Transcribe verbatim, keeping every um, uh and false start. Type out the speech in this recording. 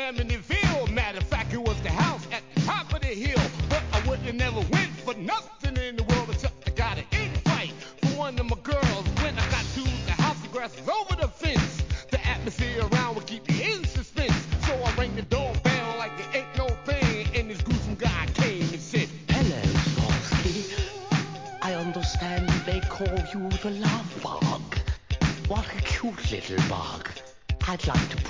Amityville. Matter of fact, it was the house at the top of the hill. But I wouldn't have never went for nothing in the world until I got an invite for one of my girls. When I got to the house, the grass was over the fence. The atmosphere around would keep me in suspense. So I rang the doorbell like it ain't no thing. And this gruesome guy came and said, "Hello, Frosty. I understand they call you the love bug. What a cute little bug. I'd like to